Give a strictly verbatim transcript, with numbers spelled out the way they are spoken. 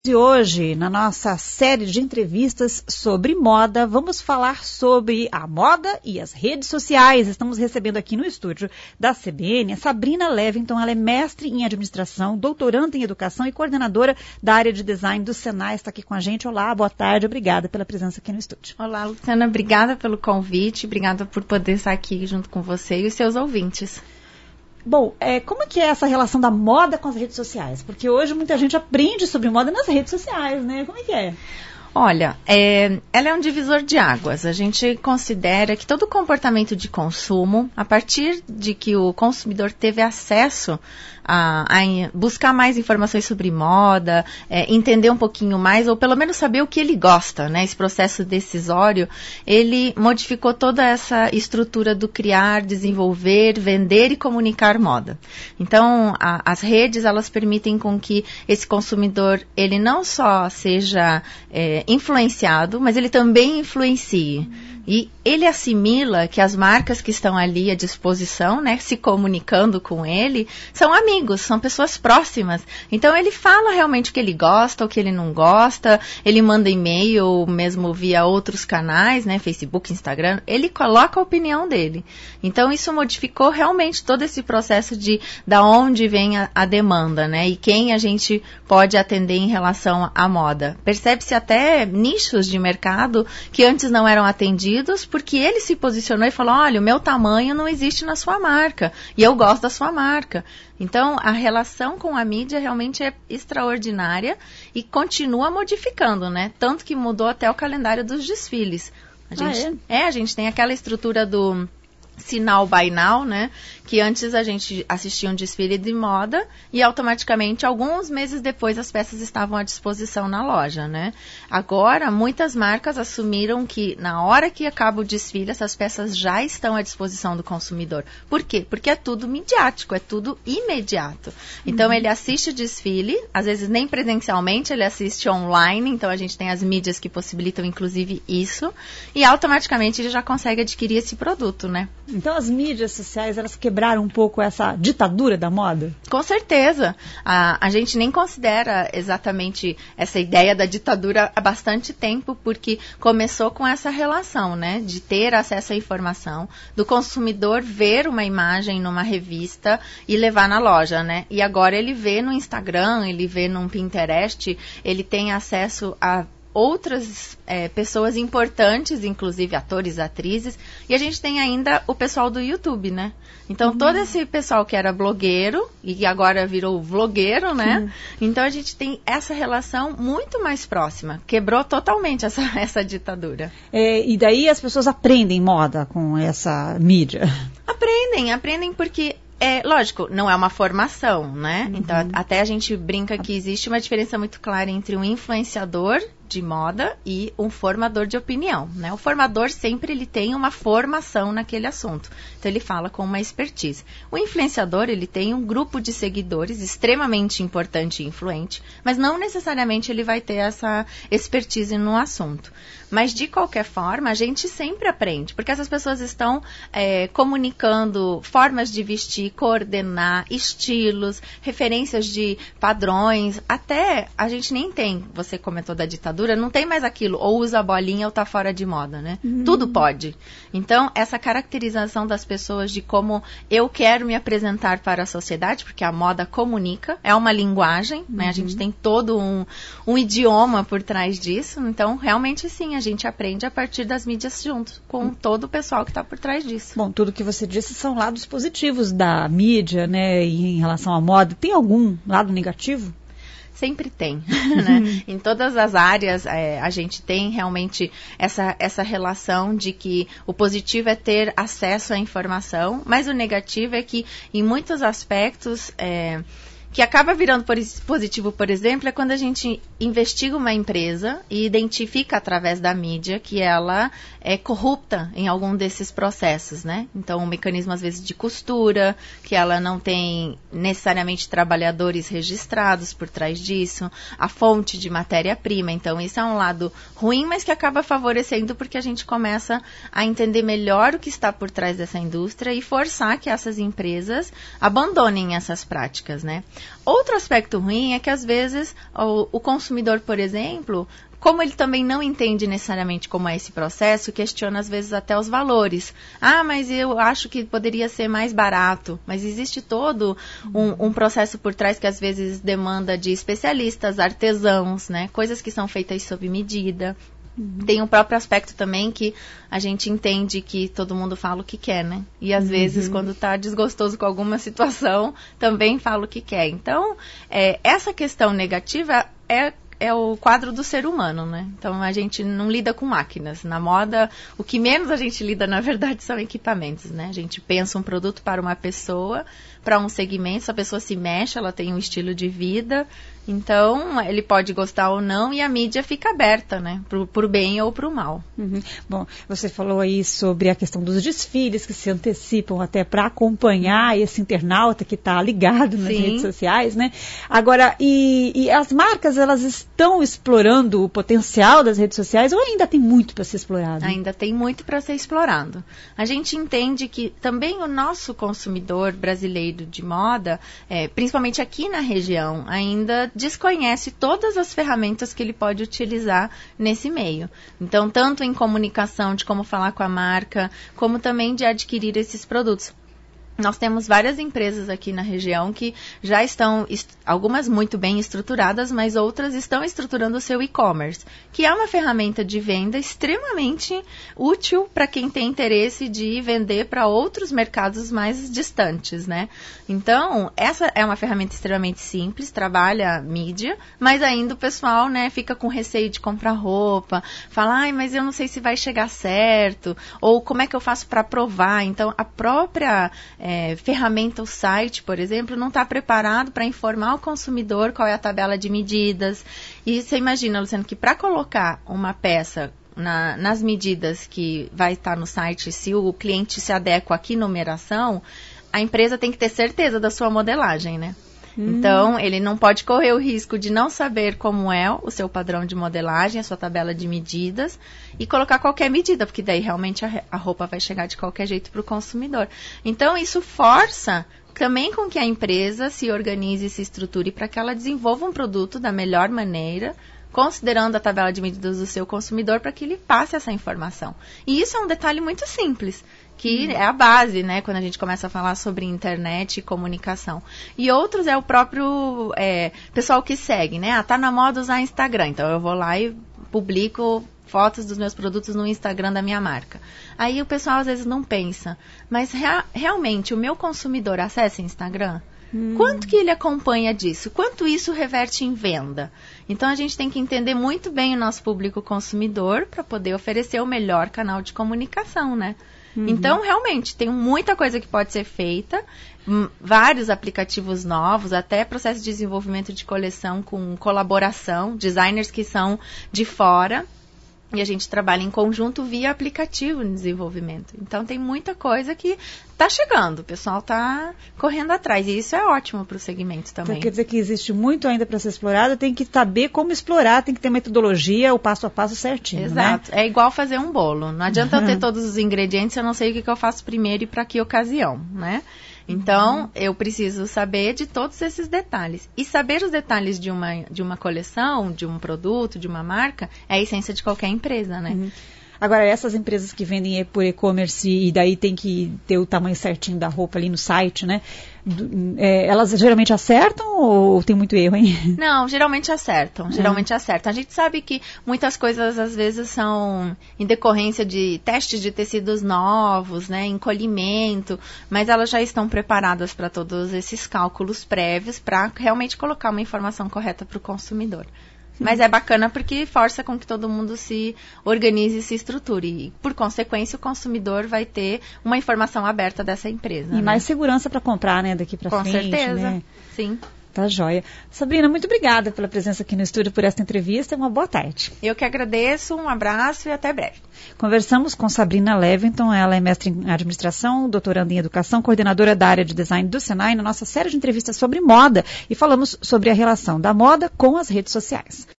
E hoje, na nossa série de entrevistas sobre moda, vamos falar sobre a moda e as redes sociais. Estamos recebendo aqui no estúdio da C B N a Sabrina Levington. Ela é mestre em administração, doutoranda em educação e coordenadora da área de design do Senai. Está aqui com a gente. Olá, boa tarde. Obrigada pela presença aqui no estúdio. Olá, Luciana. Obrigada pelo convite. Obrigada por poder estar aqui junto com você e os seus ouvintes. Bom, é, como é que é essa relação da moda com as redes sociais? Porque hoje muita gente aprende sobre moda nas redes sociais, né? Como é que é? Olha, é, ela é um divisor de águas. A gente considera que todo comportamento de consumo, a partir de que o consumidor teve acesso a, a buscar mais informações sobre moda, é, entender um pouquinho mais, ou pelo menos saber o que ele gosta, né? Esse processo decisório, ele modificou toda essa estrutura do criar, desenvolver, vender e comunicar moda. Então, a, as redes, elas permitem com que esse consumidor, ele não só seja é, influenciado, mas ele também influencie. E ele assimila que as marcas que estão ali à disposição, né, se comunicando com ele, são amigos, são pessoas próximas. Então, ele fala realmente o que ele gosta, o que ele não gosta, ele manda e-mail, ou mesmo via outros canais, né, Facebook, Instagram, ele coloca a opinião dele. Então, isso modificou realmente todo esse processo de da onde vem a, a demanda, né, e quem a gente pode atender em relação à moda. Percebe-se até nichos de mercado que antes não eram atendidos, porque ele se posicionou e falou, olha, o meu tamanho não existe na sua marca, e eu gosto da sua marca. Então, a relação com a mídia realmente é extraordinária e continua modificando, né? Tanto que mudou até o calendário dos desfiles. A gente, ah, é? é, a gente tem aquela estrutura do sinal by now, né? Que antes a gente assistia um desfile de moda e automaticamente, alguns meses depois, as peças estavam à disposição na loja, né? Agora, muitas marcas assumiram que na hora que acaba o desfile, essas peças já estão à disposição do consumidor. Por quê? Porque é tudo midiático, é tudo imediato. Então, uhum. ele assiste o desfile, às vezes nem presencialmente, ele assiste online, então a gente tem as mídias que possibilitam, inclusive, isso, e automaticamente ele já consegue adquirir esse produto, né? Então, as mídias sociais, elas quebraram um pouco essa ditadura da moda? Com certeza. A, a gente nem considera exatamente essa ideia da ditadura há bastante tempo, porque começou com essa relação, né? De ter acesso à informação, do consumidor ver uma imagem numa revista e levar na loja, né? E agora ele vê no Instagram, ele vê no Pinterest, ele tem acesso a outras é, pessoas importantes, inclusive atores, atrizes, e a gente tem ainda o pessoal do YouTube, né? Então, uhum. todo esse pessoal que era blogueiro e agora virou vlogueiro, né? Sim. Então, a gente tem essa relação muito mais próxima. Quebrou totalmente essa, essa ditadura. É, e daí as pessoas aprendem moda com essa mídia? Aprendem, aprendem porque... É, lógico, não é uma formação, né? Uhum. Então, até a gente brinca que existe uma diferença muito clara entre um influenciador de moda e um formador de opinião, né? O formador sempre ele tem uma formação naquele assunto. Então, ele fala com uma expertise. O influenciador, ele tem um grupo de seguidores extremamente importante e influente, mas não necessariamente ele vai ter essa expertise no assunto. Mas, de qualquer forma, a gente sempre aprende, porque essas pessoas estão é, comunicando formas de vestir, coordenar, estilos, referências de padrões, até a gente nem tem, você comentou da ditadura, não tem mais aquilo, ou usa a bolinha ou tá fora de moda, né? Uhum. Tudo pode. Então, essa caracterização das pessoas de como eu quero me apresentar para a sociedade, porque a moda comunica, é uma linguagem, uhum. né? A gente tem todo um, um idioma por trás disso, então, realmente, sim, a gente aprende a partir das mídias junto com todo o pessoal que está por trás disso. Bom, tudo que você disse são lados positivos da mídia, né, e em relação à moda. Tem algum lado negativo? Sempre tem, né? Em todas as áreas é, a gente tem realmente essa, essa relação de que o positivo é ter acesso à informação, mas o negativo é que em muitos aspectos... É, que acaba virando positivo, por exemplo, é quando a gente investiga uma empresa e identifica através da mídia que ela é corrupta em algum desses processos, né? Então, um mecanismo, às vezes, de costura, que ela não tem necessariamente trabalhadores registrados por trás disso, a fonte de matéria-prima. Então, isso é um lado ruim, mas que acaba favorecendo porque a gente começa a entender melhor o que está por trás dessa indústria e forçar que essas empresas abandonem essas práticas, né? Outro aspecto ruim é que, às vezes, o, o consumidor, por exemplo, como ele também não entende necessariamente como é esse processo, questiona, às vezes, até os valores. Ah, mas eu acho que poderia ser mais barato. Mas existe todo um, um processo por trás que, às vezes, demanda de especialistas, artesãos, né? Coisas que são feitas sob medida. Tem o próprio aspecto também que a gente entende que todo mundo fala o que quer, né? E às uhum. vezes, quando está desgostoso com alguma situação, também fala o que quer. Então, é, essa questão negativa é, é o quadro do ser humano, né? Então, a gente não lida com máquinas. Na moda, o que menos a gente lida, na verdade, são equipamentos, né? A gente pensa um produto para uma pessoa, para um segmento, se a pessoa se mexe, ela tem um estilo de vida. Então, ele pode gostar ou não e a mídia fica aberta, né? Pro, pro bem ou pro mal. Uhum. Bom, você falou aí sobre a questão dos desfiles que se antecipam até para acompanhar esse internauta que está ligado nas Sim. redes sociais, né? Agora, e, e as marcas, elas estão explorando o potencial das redes sociais ou ainda tem muito para ser explorado? Ainda tem muito para ser explorado. A gente entende que também o nosso consumidor brasileiro de moda, é, principalmente aqui na região, ainda desconhece todas as ferramentas que ele pode utilizar nesse meio. Então, tanto em comunicação, de como falar com a marca, como também de adquirir esses produtos. Nós temos várias empresas aqui na região que já estão, algumas muito bem estruturadas, mas outras estão estruturando o seu e-commerce, que é uma ferramenta de venda extremamente útil para quem tem interesse de vender para outros mercados mais distantes, né? Então, essa é uma ferramenta extremamente simples, trabalha mídia, mas ainda o pessoal, né, fica com receio de comprar roupa, fala, ai, mas eu não sei se vai chegar certo, ou como é que eu faço para provar? Então, a própria É, ferramenta, o site, por exemplo, não está preparado para informar o consumidor qual é a tabela de medidas. E você imagina, Luciano, que para colocar uma peça na, nas medidas que vai estar no site, se o cliente se adequa aqui numeração, a empresa tem que ter certeza da sua modelagem, né? Então, ele não pode correr o risco de não saber como é o seu padrão de modelagem, a sua tabela de medidas, e colocar qualquer medida, porque daí realmente a, a roupa vai chegar de qualquer jeito para o consumidor. Então, isso força também com que a empresa se organize e se estruture para que ela desenvolva um produto da melhor maneira, considerando a tabela de medidas do seu consumidor, para que ele passe essa informação. E isso é um detalhe muito simples, que é a base, né, quando a gente começa a falar sobre internet e comunicação. E outros é o próprio é, pessoal que segue, né? Ah, tá na moda usar Instagram, então eu vou lá e publico fotos dos meus produtos no Instagram da minha marca. Aí o pessoal às vezes não pensa, mas rea- realmente o meu consumidor acessa Instagram? Hum. Quanto que ele acompanha disso? Quanto isso reverte em venda? Então a gente tem que entender muito bem o nosso público consumidor para poder oferecer o melhor canal de comunicação, né? Uhum. Então, realmente, tem muita coisa que pode ser feita, m- vários aplicativos novos, até processo de desenvolvimento de coleção com colaboração, designers que são de fora, e a gente trabalha em conjunto via aplicativo no desenvolvimento. Então, tem muita coisa que está chegando, o pessoal está correndo atrás, e isso é ótimo para o segmento também. Então, quer dizer que existe muito ainda para ser explorado, tem que saber como explorar, tem que ter metodologia, o passo a passo certinho, Exato, né? É igual fazer um bolo, não adianta eu ter todos os ingredientes, eu não sei o que, que eu faço primeiro e para que ocasião, né? Então, uhum. eu preciso saber de todos esses detalhes. E saber os detalhes de uma, de uma coleção, de um produto, de uma marca, é a essência de qualquer empresa, né? Uhum. Agora, essas empresas que vendem por e-commerce e daí tem que ter o tamanho certinho da roupa ali no site, né? É, elas geralmente acertam ou tem muito erro, hein? Não, geralmente acertam, geralmente é. acertam. A gente sabe que muitas coisas às vezes são em decorrência de testes de tecidos novos, né? Encolhimento, mas elas já estão preparadas para todos esses cálculos prévios para realmente colocar uma informação correta para o consumidor. Mas é bacana porque força com que todo mundo se organize e se estruture. E, por consequência, o consumidor vai ter uma informação aberta dessa empresa. E né? mais segurança para comprar, né? Daqui para frente. Com certeza, né? sim. Tá joia. Sabrina, muito obrigada pela presença aqui no estúdio, por esta entrevista. Uma boa tarde. Eu que agradeço, um abraço e até breve. Conversamos com Sabrina Levington, ela é mestre em administração, doutoranda em educação, coordenadora da área de design do Senai, na nossa série de entrevistas sobre moda. E falamos sobre a relação da moda com as redes sociais.